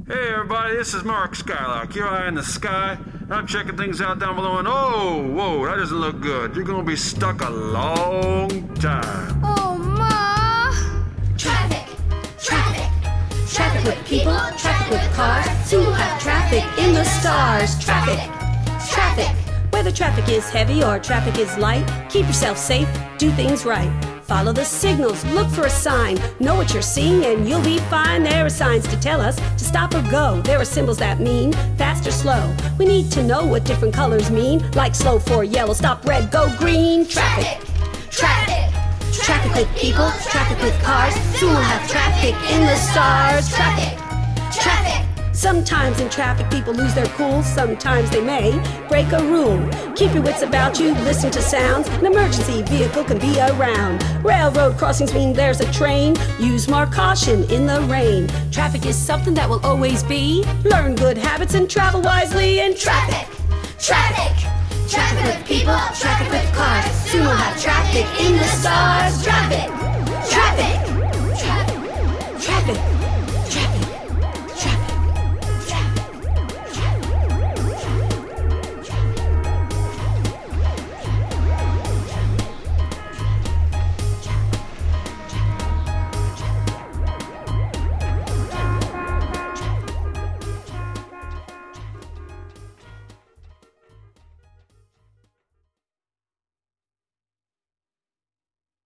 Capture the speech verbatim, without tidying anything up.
Hey everybody, this is Mark Skylark. You're high in the sky. I'm checking things out down below and oh, whoa, that doesn't look good. You're gonna be stuck a long time. Oh, Ma! Traffic, traffic, traffic with people, traffic with cars. Soon we'll have traffic in the stars. Traffic, traffic. Whether traffic is heavy or traffic is light, keep yourself safe, do things right. Follow the signals, look for a sign. Know what you're seeing and you'll be fine. There are signs to tell us to stop or go. There are symbols that mean fast or slow. We need to know what different colors mean. Like slow for yellow, stop red, go green. Traffic, traffic, traffic with people, traffic with cars. Soon we'll have traffic in the stars. Traffic, traffic. Sometimes in traffic people lose their cool, sometimes they may break a rule. Keep your wits about you, listen to sounds. An emergency vehicle can be around. Railroad crossings mean there's a train. Use more caution in the rain. Traffic is something that will always be. Learn good habits and travel wisely in traffic. Traffic, traffic with people, traffic with cars. Soon we'll have traffic in the stars. Traffic.